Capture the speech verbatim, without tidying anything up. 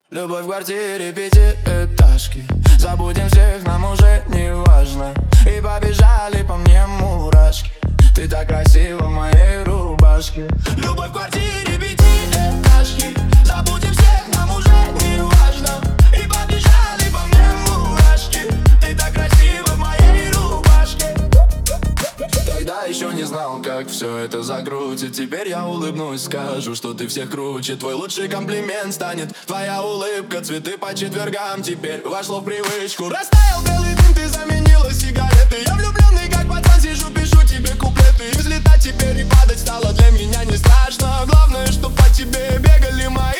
Любовь в квартире пятиэтажки. Забудем всех, нам уже не важно. И побежали по мне мурашки. Ты так красива в моей рубашке. Любовь в квартире пятиэтажки. Забудем всех, нам уже не важно. И побежали по мне мурашки. Ты так красива в моей рубашке. Тогда еще не знал, как все это закрутит. Теперь я улыбнусь, скажу, что ты всех круче. Твой лучший комплимент станет твоя улыбка. Цветы по четвергам теперь вошло в привычку. Растаял белый дым, ты заменила сигареты. Я влюбленный как пацан, сижу, пишу тебе куплеты. И взлетать теперь и падать стало для меня не страшно. Главное, что по тебе бегали мои